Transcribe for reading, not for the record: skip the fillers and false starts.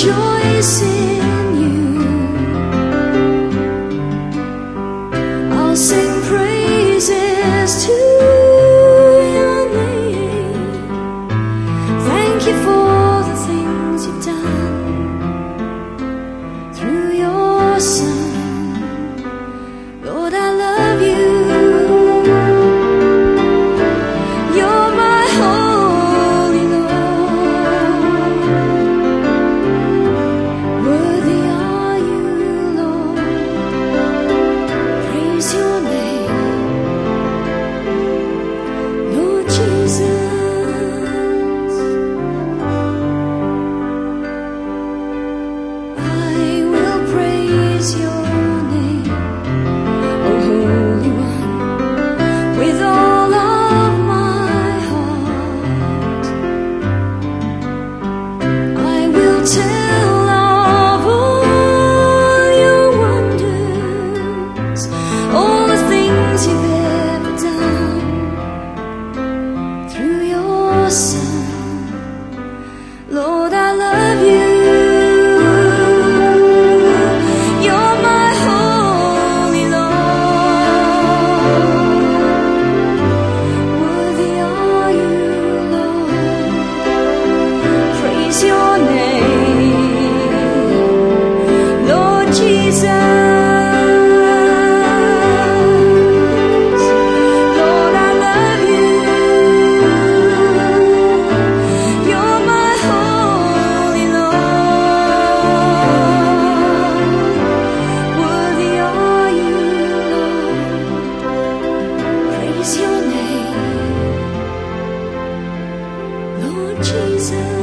rejoice in you. I'll sing praises to your name. Thank you for the things you've done through your Son. Lord, I love you. You're my holy Lord. Worthy are you, Lord. Praise your name, Lord Jesus. I will praise your name, O Holy One, with all of my heart. I will tell of all your wonders, all the things you've ever done through your Son. Lord, I love you. You're my holy Lord. Worthy are you, Lord. Praise your name, Lord Jesus. Lord, I love you. You're my holy Lord. Worthy are you, Lord. Praise your name, Lord Jesus.